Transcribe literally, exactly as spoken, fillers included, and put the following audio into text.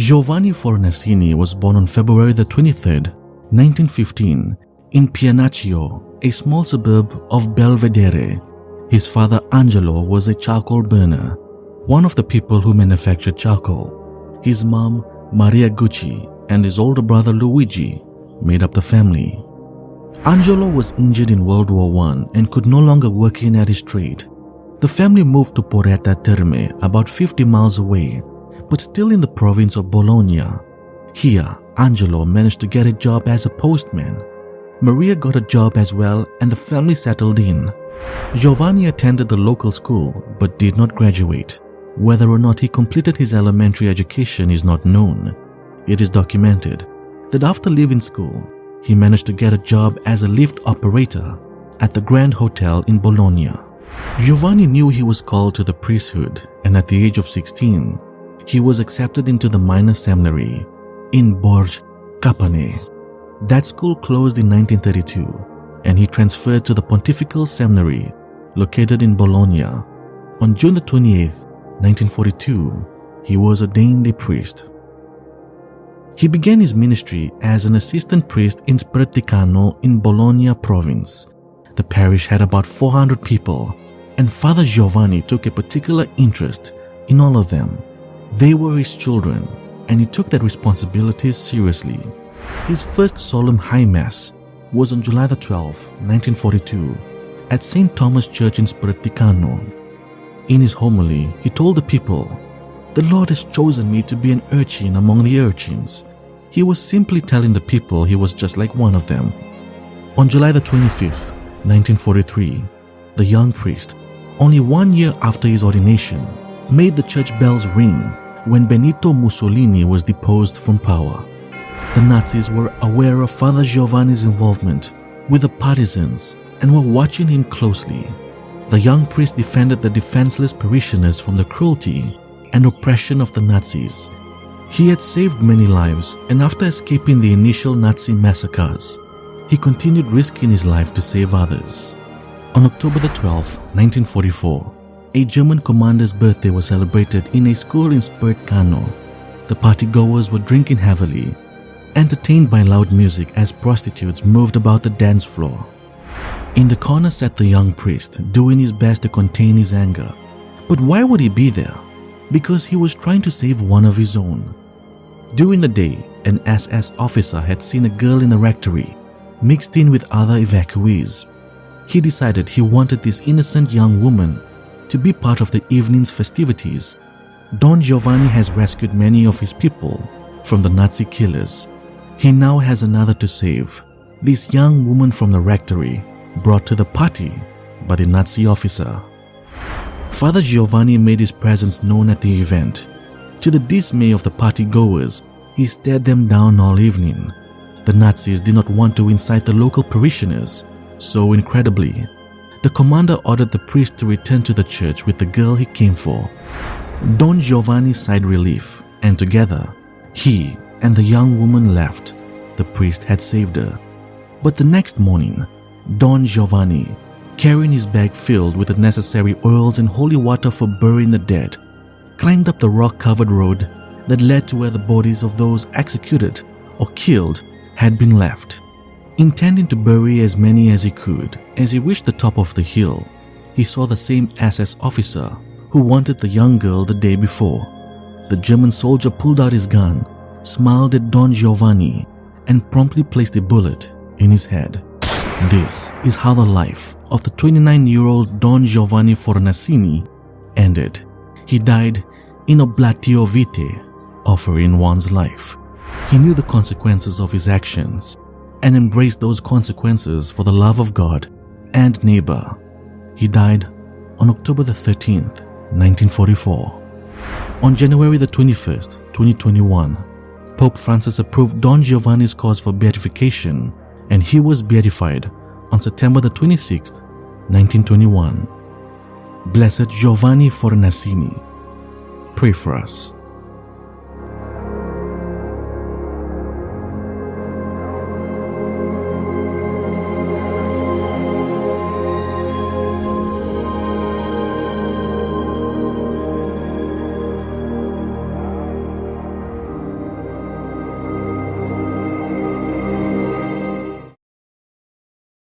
Giovanni Fornassini was born on February the twenty-third, nineteen fifteen, in Pianaccio, a small suburb of Belvedere. His father Angelo was a charcoal burner, one of the people who manufactured charcoal. His mom, Maria Gucci, and his older brother Luigi made up the family. Angelo was injured in World War One and could no longer work in at his trade. The family moved to Porretta Terme, about fifty miles away, but still in the province of Bologna. Here, Angelo managed to get a job as a postman. Maria got a job as well, and the family settled in. Giovanni attended the local school but did not graduate. Whether or not he completed his elementary education is not known. It is documented that after leaving school, he managed to get a job as a lift operator at the Grand Hotel in Bologna. Giovanni knew he was called to the priesthood, and at the age of sixteen, he was accepted into the minor seminary in Borg Capane. That school closed in nineteen thirty-two, and he transferred to the Pontifical Seminary located in Bologna. On June the twenty-eighth, nineteen forty-two, he was ordained a priest. He began his ministry as an assistant priest in Sperticano in Bologna province. The parish had about four hundred people, and Father Giovanni took a particular interest in all of them. They were his children, and he took that responsibility seriously. His first solemn high mass was on July the twelfth, nineteen forty-two, at Saint Thomas Church in Sperticano. In his homily, he told the people, "The Lord has chosen me to be an urchin among the urchins." He was simply telling the people he was just like one of them. On July the twenty-fifth, nineteen forty-three, the young priest, only one year after his ordination, made the church bells ring when Benito Mussolini was deposed from power. The Nazis were aware of Father Giovanni's involvement with the partisans and were watching him closely. The young priest defended the defenseless parishioners from the cruelty and oppression of the Nazis. He had saved many lives, and after escaping the initial Nazi massacres, he continued risking his life to save others. On October the twelfth, nineteen forty-four, a German commander's birthday was celebrated in a school in Sperticano. The partygoers were drinking heavily, entertained by loud music as prostitutes moved about the dance floor. In the corner sat the young priest, doing his best to contain his anger. But why would he be there? Because he was trying to save one of his own. During the day, an S S officer had seen a girl in the rectory, mixed in with other evacuees. He decided he wanted this innocent young woman to be part of the evening's festivities. Don Giovanni has rescued many of his people from the Nazi killers. He now has another to save, this young woman from the rectory, brought to the party by the Nazi officer. Father Giovanni made his presence known at the event. To the dismay of the partygoers, he stared them down all evening. The Nazis did not want to incite the local parishioners, so incredibly, the commander ordered the priest to return to the church with the girl he came for. Don Giovanni sighed relief, and together, he and the young woman left. The priest had saved her. But the next morning, Don Giovanni, carrying his bag filled with the necessary oils and holy water for burying the dead, climbed up the rock-covered road that led to where the bodies of those executed or killed had been left. Intending to bury as many as he could, as he reached the top of the hill, he saw the same S S officer who wanted the young girl the day before. The German soldier pulled out his gun, smiled at Don Giovanni, and promptly placed a bullet in his head. This is how the life of the twenty-nine-year-old Don Giovanni Fornassini ended. He died in oblatio vitae, offering one's life. He knew the consequences of his actions and embraced those consequences for the love of God and neighbor. He died on October the thirteenth, nineteen forty-four. On January the twenty-first, twenty twenty-one, Pope Francis approved Don Giovanni's cause for beatification, and he was beatified on September the twenty-sixth, nineteen twenty-one. Blessed Giovanni Fornassini, pray for us.